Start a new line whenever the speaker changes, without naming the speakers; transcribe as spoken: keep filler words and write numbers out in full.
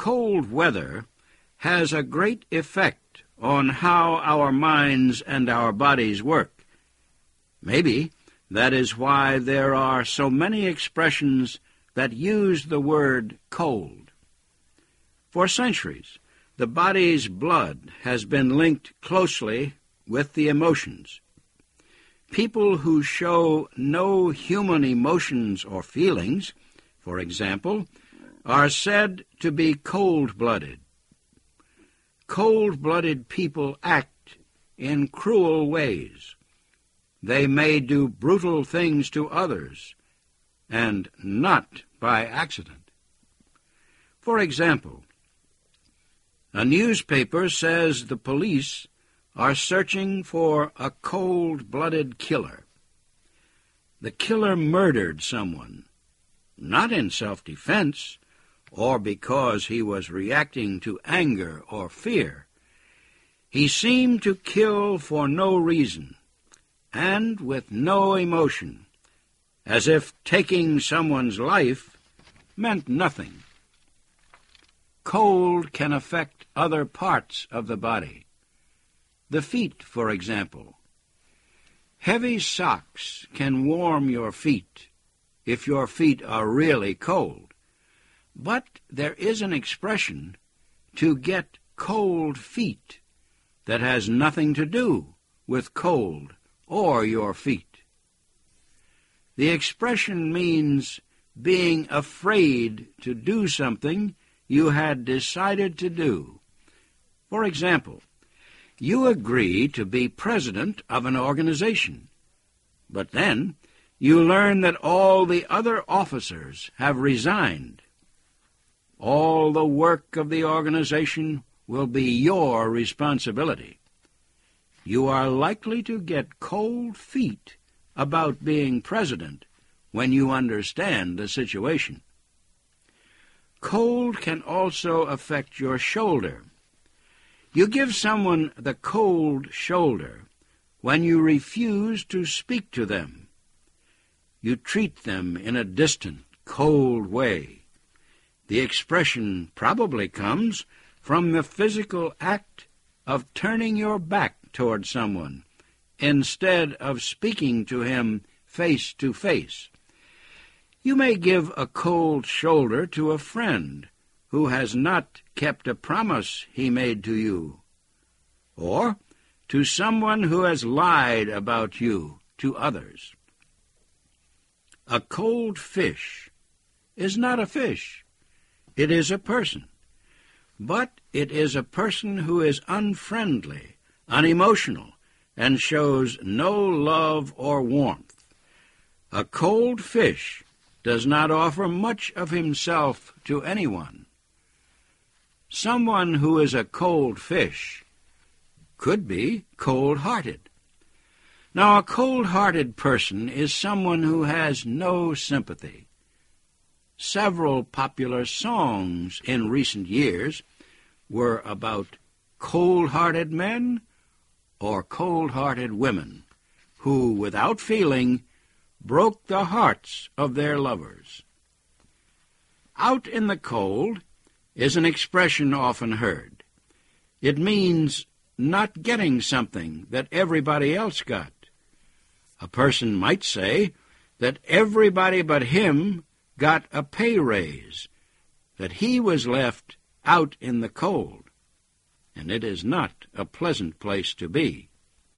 Cold weather has a great effect on how our minds and our bodies work. Maybe that is why there are so many expressions that use the word cold. For centuries, the body's blood has been linked closely with the emotions. People who show no human emotions or feelings, for example, are said to be cold-blooded. Cold-blooded people act in cruel ways. They may do brutal things to others, and not by accident. For example, a newspaper says the police are searching for a cold-blooded killer. The killer murdered someone, not in self-defense or because he was reacting to anger or fear. He seemed to kill for no reason and with no emotion, as if taking someone's life meant nothing. Cold can affect other parts of the body. The feet, for example. Heavy socks can warm your feet if your feet are really cold. But there is an expression to get cold feet that has nothing to do with cold or your feet. The expression means being afraid to do something you had decided to do. For example, you agree to be president of an organization, but then you learn that all the other officers have resigned. All the work of the organization will be your responsibility. You are likely to get cold feet about being president when you understand the situation. Cold can also affect your shoulder. You give someone the cold shoulder when you refuse to speak to them. You treat them in a distant, cold way. The expression probably comes from the physical act of turning your back toward someone instead of speaking to him face to face. You may give a cold shoulder to a friend who has not kept a promise he made to you, or to someone who has lied about you to others. A cold fish is not a fish. It is a person. But it is a person who is unfriendly, unemotional, and shows no love or warmth. A cold fish does not offer much of himself to anyone. Someone who is a cold fish could be cold-hearted. Now, a cold-hearted person is someone who has no sympathy. Several popular songs in recent years were about cold-hearted men or cold-hearted women who, without feeling, broke the hearts of their lovers. Out in the cold is an expression often heard. It means not getting something that everybody else got. A person might say that everybody but him got a pay raise, that he was left out in the cold, and it is not a pleasant place to be.